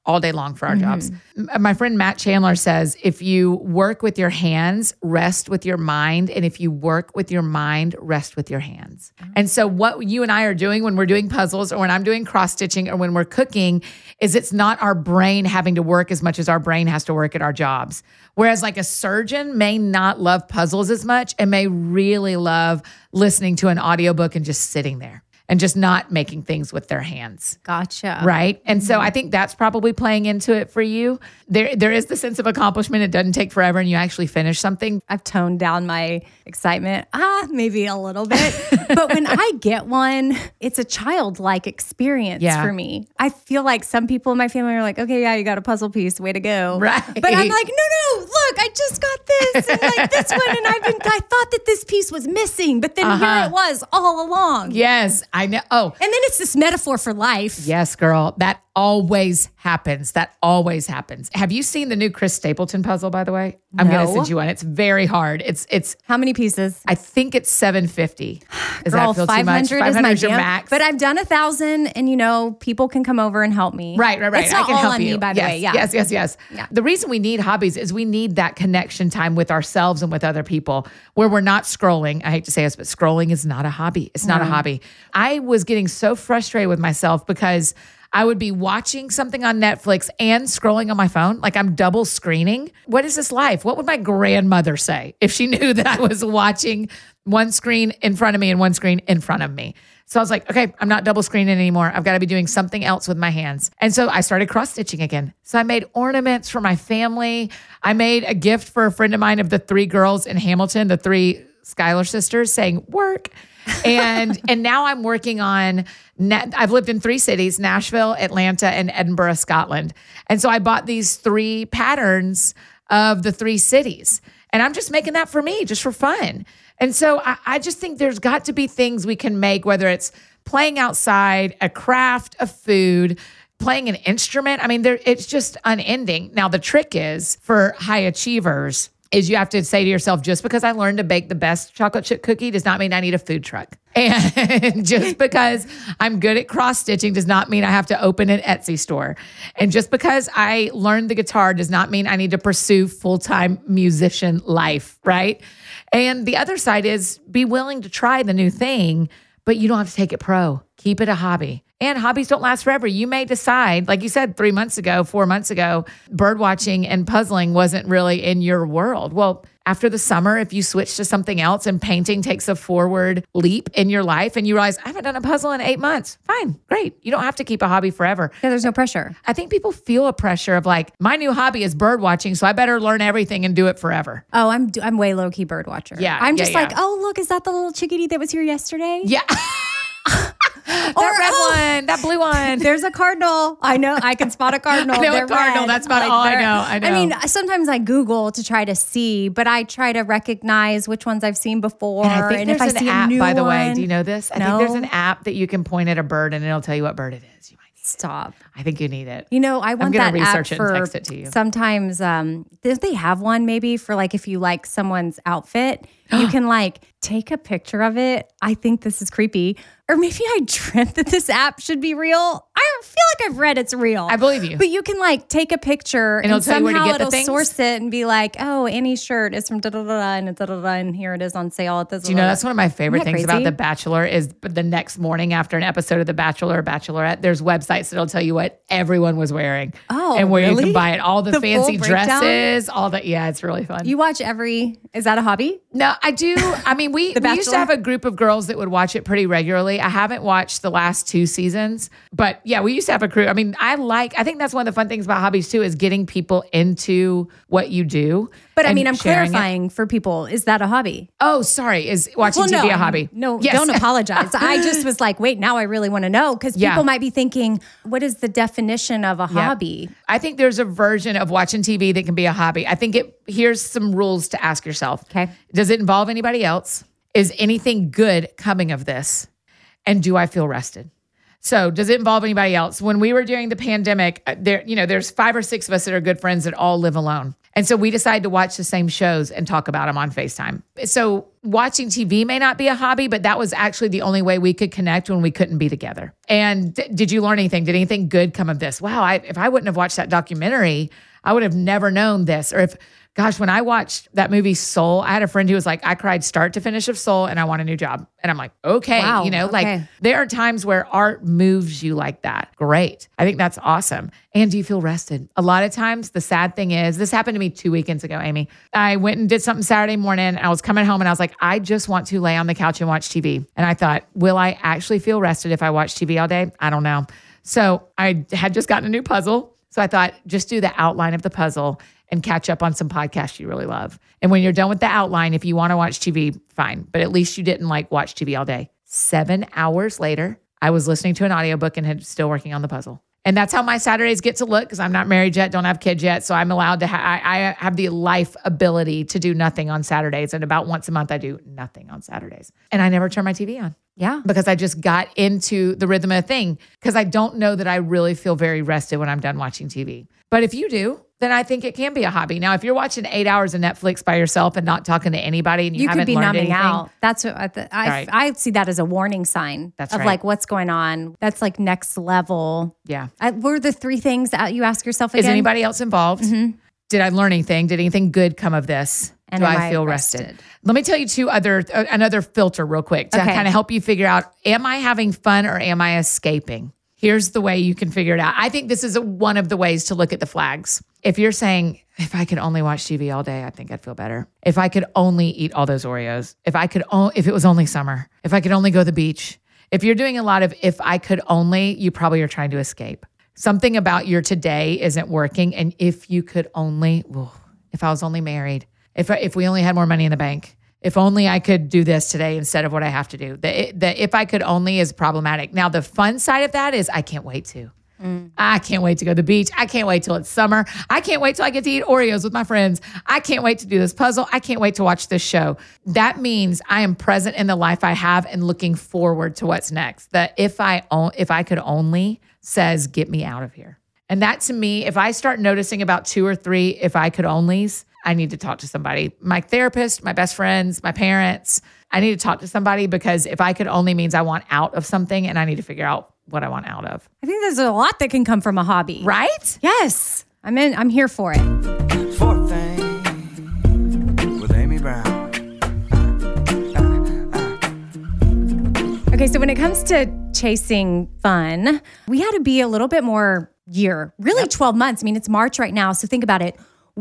all day long for our jobs. M- My friend Matt Chandler says, if you work with your hands, rest with your mind. And if you work with your mind, rest with your hands. And so what you and I are doing when we're doing puzzles or when I'm doing cross stitching or when we're cooking is it's not our brain having to work as much as our brain has to work at our jobs. Whereas like a surgeon may not love puzzles as much and may really love listening to an audiobook and just sitting there and just not making things with their hands. Gotcha. Right. And so I think that's probably playing into it for you. There, there is the sense of accomplishment. It doesn't take forever and you actually finish something. I've toned down my excitement, ah, maybe a little bit. But when I get one, it's a childlike experience Yeah. for me. I feel like some people in my family are like, okay, yeah, you got a puzzle piece, way to go. Right. But I'm like, no, no, look, I just got this and like this one. And I've been, I thought that this piece was missing, but then Uh-huh. here it was all along. Yes, I know. Oh, And then it's this metaphor for life. yes, girl. That always happens. That always happens. Have you seen the new Chris Stapleton puzzle, by the way? I'm going to No. send you one. It's very hard. It's, it's, How many pieces? I think it's seven fifty. Does Girl, that feel too much? five hundred is my is your jam. max. But I've done a thousand, and you know, people can come over and help me. Right, right, right. It's not I can all help on you. me, by the yes, way. Yeah. Yes, yes, yes. Yeah. The reason we need hobbies is we need that connection time with ourselves and with other people where we're not scrolling. I hate to say this, but scrolling is not a hobby. It's not a hobby. I was getting so frustrated with myself because I would be watching something on Netflix and scrolling on my phone. Like I'm double screening. What is this life? What would my grandmother say if she knew that I was watching one screen in front of me and one screen in front of me? So I was like, okay, I'm not double screening anymore. I've got to be doing something else with my hands. And so I started cross stitching again. So I made ornaments for my family. I made a gift for a friend of mine of the three girls in Hamilton, the three Schuyler sisters, saying work. and and now I'm working on, I've lived in three cities, Nashville, Atlanta, and Edinburgh, Scotland. And so I bought these three patterns of the three cities. And I'm just making that for me, just for fun. And so I, I just think there's got to be things we can make, whether it's playing outside, a craft, a food, playing an instrument. I mean, there it's just unending. Now, the trick is for high achievers is you have to say to yourself, just because I learned to bake the best chocolate chip cookie does not mean I need a food truck. And just because I'm good at cross stitching does not mean I have to open an Etsy store. And just because I learned the guitar does not mean I need to pursue full-time musician life, right? And the other side is be willing to try the new thing, but you don't have to take it pro. Keep it a hobby. And hobbies don't last forever. You may decide, like you said, three months ago, four months ago, bird watching and puzzling wasn't really in your world. Well, after the summer, if you switch to something else and painting takes a forward leap in your life and you realize, I haven't done a puzzle in eight months, fine, great. You don't have to keep a hobby forever. Yeah, there's no pressure. I think people feel a pressure of like, my new hobby is bird watching, so I better learn everything and do it forever. Oh, I'm I'm way low key bird watcher. Yeah, I'm yeah, just yeah. like, oh look, is that the little chickadee that was here yesterday? Yeah. That Or, red oh, one, that blue one. There's a cardinal. I know I can spot a cardinal. I know a They're cardinal. red. That's about all I they're- know. I know. I mean, sometimes I Google to try to see, but I try to recognize which ones I've seen before. And I think if there's I an see app, a new by the way. one- Do you know this? I No. think there's an app that you can point at a bird and it'll tell you what bird it is. You might. Stop. I think you need it. You know, I want gonna that research app it and for text it to you. sometimes. Um, do they have one maybe for like if you like someone's outfit, you can like take a picture of it. I think this is creepy, or maybe I dreamt that this app should be real. I feel like I've read it's real. I believe you. But you can like take a picture and, it'll tell you where to somehow get the it'll things? source it and be like, oh, Annie's shirt is from da da da da and da da da, and here it is on sale at this. Do you know that's one of my favorite Isn't that things about crazy? The Bachelor is the next morning after an episode of The Bachelor or Bachelorette, there's websites that'll tell you what everyone was wearing. Oh, and where you really? can buy it. All the, The fancy full breakdown? dresses, all that. Yeah, it's really fun. You watch every. Is that a hobby? No, I do. I mean, we, we used to Bachelor? have a group of girls that would watch it pretty regularly. I haven't watched the last two seasons, but yeah, we used to have a crew. I mean, I like, I think that's one of the fun things about hobbies too, is getting people into what you do. But I and mean, I'm sharing it. clarifying for people. Is that a hobby? Oh, sorry. Is watching T V a hobby? No, Yes. don't apologize. I just was like, wait, now I really want to know because Yeah. people might be thinking, what is the definition of a Yeah. hobby? I think there's a version of watching T V that can be a hobby. I think it, here's some rules to ask yourself. Okay. Does it involve anybody else? Is anything good coming of this? And do I feel rested? So does it involve anybody else? When we were during the pandemic, uh, there, you know, there's five or six of us that are good friends that all live alone. And so we decided to watch the same shows and talk about them on FaceTime. So watching T V may not be a hobby, but that was actually the only way we could connect when we couldn't be together. And th- did you learn anything? Did anything good come of this? Wow, I, if I wouldn't have watched that documentary, I would have never known this. Or if, gosh, when I watched that movie Soul, I had a friend who was like, I cried start to finish of Soul and I want a new job. And I'm like, okay, Wow, you know, okay. like there are times where art moves you like that. Great. I think that's awesome. And do you feel rested? A lot of times the sad thing is, this happened to me two weekends ago, Amy. I went and did something Saturday morning and I was coming home and I was like, I just want to lay on the couch and watch T V. And I thought, will I actually feel rested if I watch T V all day? I don't know. So I had just gotten a new puzzle. So I thought, just do the outline of the puzzle and catch up on some podcasts you really love. And when you're done with the outline, if you want to watch T V, fine. But at least you didn't like watch T V all day. Seven hours later, I was listening to an audiobook and had still working on the puzzle. And that's how my Saturdays get to look because I'm not married yet, don't have kids yet. So I'm allowed to, ha- I, I have the life ability to do nothing on Saturdays. And about once a month, I do nothing on Saturdays. And I never turn my T V on. Yeah. Because I just got into the rhythm of the thing because I don't know that I really feel very rested when I'm done watching T V. But if you do, then I think it can be a hobby. Now, if you're watching eight hours of Netflix by yourself and not talking to anybody and you, You haven't could be learned numbing anything, out. That's what I, th- I, Right. I see that as a warning sign That's of right. like what's going on. That's like next level. yeah. I, what are the three things that you ask yourself Is again? anybody else involved? Did I learn anything? Did anything good come of this? And Do am I I feel rested? rested? Let me tell you two other, uh, another filter real quick to Okay. kind of help you figure out, am I having fun or am I escaping? Here's the way you can figure it out. I think this is a, one of the ways to look at the flags. If you're saying, if I could only watch T V all day, I think I'd feel better. If I could only eat all those Oreos, if I could, o- if it was only summer, if I could only go to the beach. If you're doing a lot of, if I could only, you probably are trying to escape. Something about your today isn't working. And if you could only, well, if I was only married, if I, if we only had more money in the bank, if only I could do this today instead of what I have to do. The, the if I could only is problematic. Now, the fun side of that is I can't wait to. Mm. I can't wait to go to the beach. I can't wait till it's summer. I can't wait till I get to eat Oreos with my friends. I can't wait to do this puzzle. I can't wait to watch this show. That means I am present in the life I have and looking forward to what's next. The if I on, if I could only says, get me out of here. And that to me, if I start noticing about two or three, if I could onlys, I need to talk to somebody. My therapist, my best friends, my parents. I need to talk to somebody because if I could only means I want out of something and I need to figure out what I want out of. I think there's a lot that can come from a hobby. Right? Yes. I'm in. I'm here for it. Fourth thing with Amy Brown. Okay, so when it comes to chasing fun, we had to be a little bit more year, really twelve months. I mean, it's March right now. So think about it.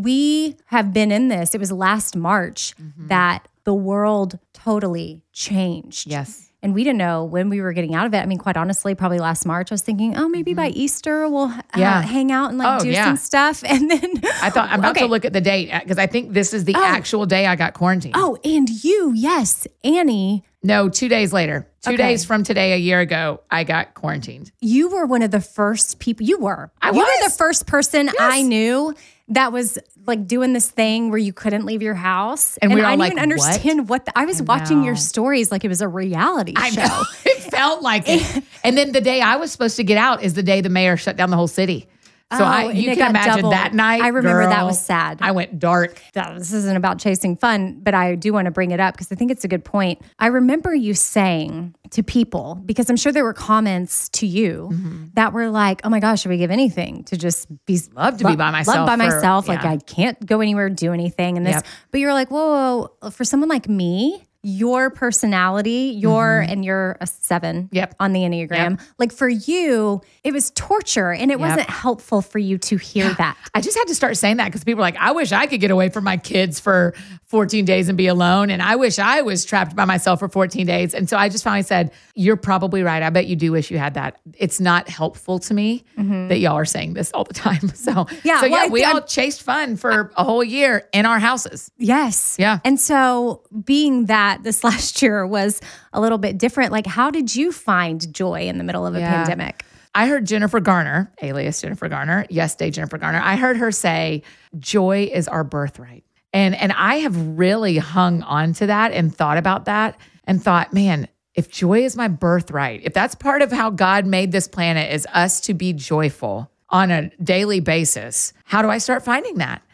We have been in this. It was last March mm-hmm. that the world totally changed. Yes. And we didn't know when we were getting out of it. I mean, quite honestly, probably last March, I was thinking, oh, maybe by Easter we'll uh, Yeah. hang out and like Oh, do yeah. some stuff. And then I thought I'm about Okay. to look at the date because I think this is the Oh. actual day I got quarantined. Oh, and you, yes, Annie, No, two days later. Two Okay. days from today, a year ago, I got quarantined. you were one of the first people. You were. I you were was. the first person I knew that was like doing this thing where you couldn't leave your house. And we were I all didn't like, even understand what, the, I was I watching your know. stories like it was a reality I show. know. It felt like it. And then the day I was supposed to get out is the day the mayor shut down the whole city. So Oh, I, and you it can got imagine doubled. that night. I remember that girl, was sad. I went dark. That- This isn't about chasing fun, but I do want to bring it up because I think it's a good point. I remember you saying to people, because I'm sure there were comments to you Mm-hmm. that were like, oh my gosh, should we give anything to just be Love to be by myself Love by for- myself. Like yeah. I can't go anywhere, do anything. And this, Yep. but you're like, whoa, whoa, whoa, for someone like me, your personality, your, and you're a seven Mm-hmm. Yep. on the Enneagram. Like for you, it was torture and it wasn't helpful for you to hear that. I just had to start saying that because people are like, I wish I could get away from my kids for fourteen days and be alone. And I wish I was trapped by myself for fourteen days. And so I just finally said, you're probably right. I bet you do wish you had that. It's not helpful to me that y'all are saying this all the time. So Yeah, so well, yeah, I we thi- all chased fun for a whole year in our houses. Yes. Yeah. And so being that this last year was a little bit different, like how did you find joy in the middle of a Yeah. pandemic? I heard Jennifer Garner, alias Jennifer Garner, yes day Jennifer Garner. I heard her say, joy is our birthright. And and I have really hung on to that and thought about that and thought, man, if joy is my birthright, if that's part of how God made this planet is us to be joyful on a daily basis, how do I start finding that?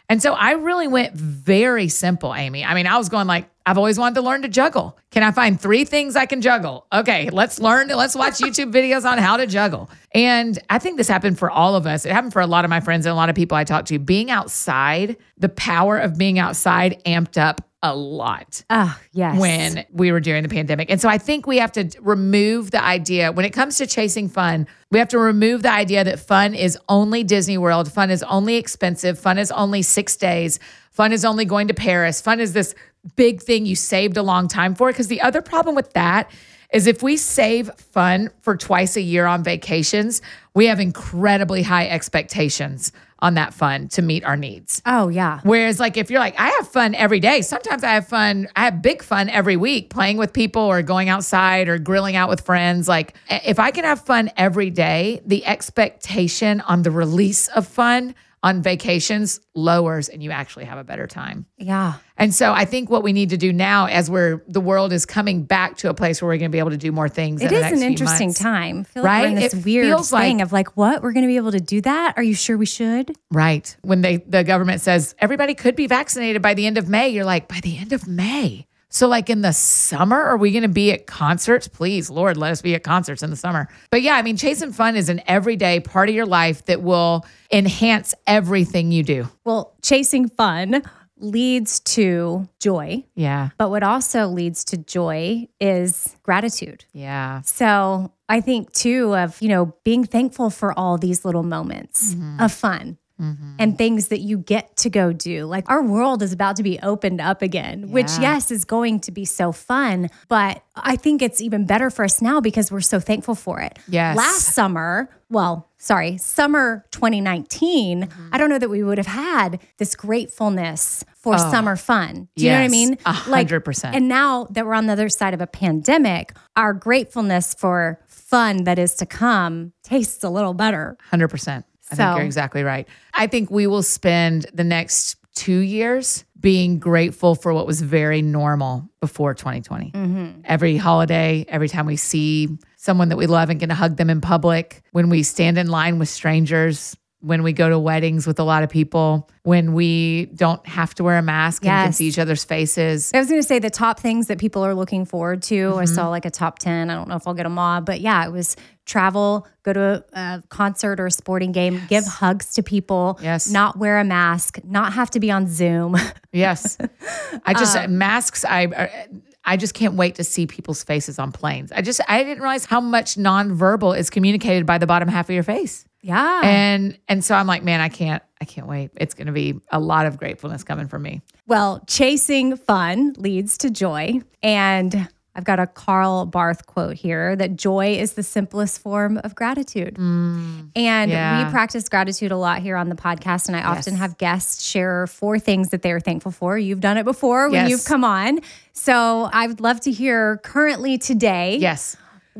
And so I really went very simple, Amy. I mean, I was going like, I've always wanted to learn to juggle. Can I find three things I can juggle? Okay, let's learn. Let's watch YouTube videos on how to juggle. And I think this happened for all of us. It happened for a lot of my friends and a lot of people I talked to. Being outside, the power of being outside amped up a lot. Oh, yes. When we were during the pandemic. And so I think we have to remove the idea, when it comes to chasing fun, we have to remove the idea that fun is only Disney World, fun is only expensive, fun is only six days, fun is only going to Paris, fun is this big thing you saved a long time for. Because the other problem with that is if we save fun for twice a year on vacations, we have incredibly high expectations on that fun to meet our needs. Oh, yeah. Whereas like, if you're like, I have fun every day. Sometimes I have fun. I have big fun every week playing with people or going outside or grilling out with friends. Like if I can have fun every day, the expectation on the release of fun on vacations lowers and you actually have a better time. Yeah. And so I think what we need to do now as we're, the world is coming back to a place where we're going to be able to do more things. It in is the next an few interesting months. time. I feel Right? like we're in this It weird feels thing like- of like, what? We're going to be able to do that? Are you sure we should? Right. When they, the government says everybody could be vaccinated by the end of May, you're like, by the end of May? So like in the summer, are we going to be at concerts? Please, Lord, let us be at concerts in the summer. But yeah, I mean, chasing fun is an everyday part of your life that will enhance everything you do. Well, chasing fun leads to joy, Yeah. but what also leads to joy is gratitude. Yeah. So I think too of, you know, being thankful for all these little moments Mm-hmm. of fun. Mm-hmm. And things that you get to go do. Like our world is about to be opened up again, which Yeah. yes, is going to be so fun. But I think it's even better for us now because we're so thankful for it. Yes. Last summer, well, sorry, summer twenty nineteen, Mm-hmm. I don't know that we would have had this gratefulness for summer fun. Do you know what I yes, mean? a hundred percent. And now that we're on the other side of a pandemic, our gratefulness for fun that is to come tastes a little better. one hundred percent. I So- think you're exactly right. I think we will spend the next two years being grateful for what was very normal before twenty twenty. Mm-hmm. Every holiday, every time we see someone that we love and get to hug them in public, when we stand in line with strangers, when we go to weddings with a lot of people, when we don't have to wear a mask and can Yes. see each other's faces. I was going to say the top things that people are looking forward to. Mm-hmm. I saw like a top ten. I don't know if I'll get them all, but yeah, it was travel, go to a, a concert or a sporting game, give hugs to people, Yes. not wear a mask, not have to be on Zoom. Yes. I just, Um, masks, I, I just can't wait to see people's faces on planes. I just, I didn't realize how much nonverbal is communicated by the bottom half of your face. Yeah. And, and so I'm like, man, I can't, I can't wait. It's going to be a lot of gratefulness coming from me. Well, chasing fun leads to joy. And I've got a Karl Barth quote here that joy is the simplest form of gratitude. and yeah. we practice gratitude a lot here on the podcast. And I often Yes. have guests share four things that they're thankful for. You've done it before when Yes. you've come on. So I would love to hear currently today Yes.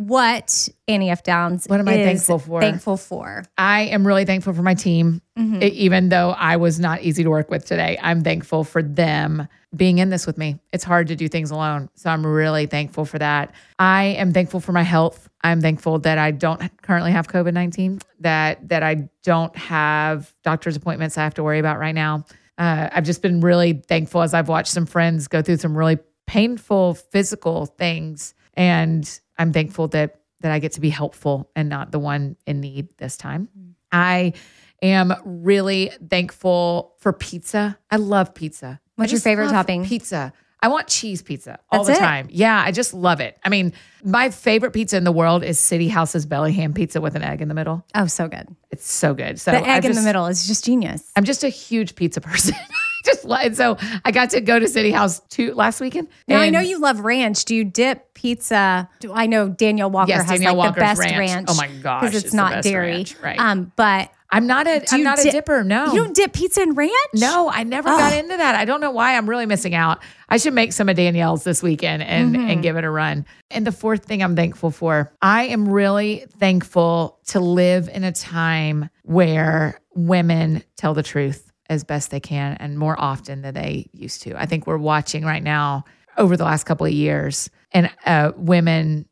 what Annie F. Downs What am I is thankful for? Thankful for. I am really thankful for my team, Mm-hmm. E- even though I was not easy to work with today. I'm thankful for them being in this with me. It's hard to do things alone. So I'm really thankful for that. I am thankful for my health. I'm thankful that I don't currently have COVID nineteen, that, that I don't have doctor's appointments I have to worry about right now. Uh, I've just been really thankful as I've watched some friends go through some really painful physical things. And I'm thankful that that I get to be helpful and not the one in need this time. I am really thankful for pizza. I love pizza. What's I your just favorite love topping? Pizza. I want cheese pizza all That's the it? time. Yeah, I just love it. I mean, my favorite pizza in the world is City House's Belly Ham pizza with an egg in the middle. Oh, so good. It's so good. So The egg I in the just- middle is just genius. I'm just a huge pizza person. just like, and so I got to go to City House two last weekend. Now I and- know you love ranch. Do you dip pizza? Do, I know Danielle Walker Yes, has Danielle like the Walker's best ranch. ranch. Oh my gosh, because it's, it's the not best dairy. ranch, right. Um, but I'm not a do I'm you not a dip- dipper. No. you don't dip pizza in ranch? No, I never got into that. I don't know why. I'm really missing out. I should make some of Danielle's this weekend and, Mm-hmm. and give it a run. And the fourth thing I'm thankful for, I am really thankful to live in a time where women tell the truth as best they can and more often than they used to. I think we're watching right now over the last couple of years and uh, women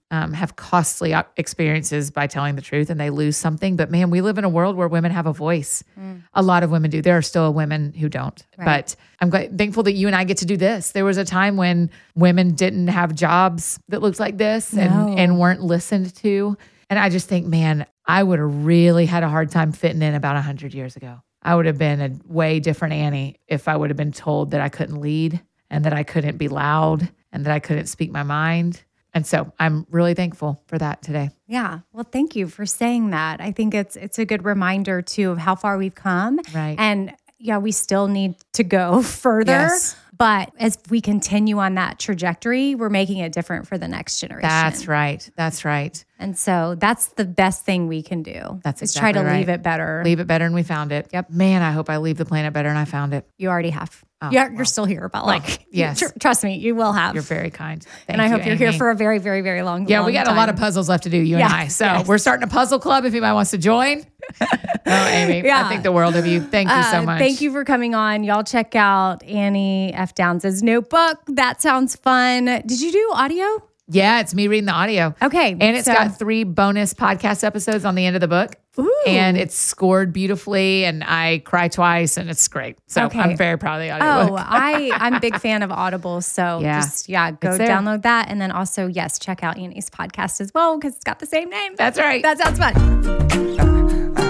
um, have costly op- experiences by telling the truth and they lose something. But man, we live in a world where women have a voice. Mm. A lot of women do. There are still women who don't. Right. But I'm glad, thankful that you and I get to do this. There was a time when women didn't have jobs that looked like this and, No. and weren't listened to. And I just think, man, I would have really had a hard time fitting in about one hundred years ago. I would have been a way different Annie if I would have been told that I couldn't lead and that I couldn't be loud and that I couldn't speak my mind. And so I'm really thankful for that today. Yeah. Well, thank you for saying that. I think it's it's a good reminder too of how far we've come. Right. And yeah, we still need to go further. Yes. But as we continue on that trajectory, we're making it different for the next generation. That's right. That's right. And so that's the best thing we can do. That's is exactly try to right. leave it better. Leave it better and we found it. Yep. Man, I hope I leave the planet better and I found it. You already have. Oh, yeah, well. you're still here, but Well, like, yes. tr- trust me, you will have. You're very kind. Thank and I you, hope you're here Amy. for a very, very, very long. Yeah, long we got time. a lot of puzzles left to do, you Yeah, and I. So yes. we're starting a puzzle club if anybody wants to join. Oh, Amy, Yeah. I think the world of you. Thank you so Uh, much. Thank you for coming on. Y'all check out Annie F. Downs' notebook. That sounds fun. Did you do audio? Yeah, it's me reading the audio. Okay. And it's so- got three bonus podcast episodes on the end of the book. Ooh. And it's scored beautifully and I cry twice and it's great. So Okay. I'm very proud of the Oh, audiobook. I, I'm a big fan of Audible. So Yeah. just, yeah, go It's there. download that. And then also, yes, check out Annie's podcast as well because it's got the same name. That's right. That sounds fun.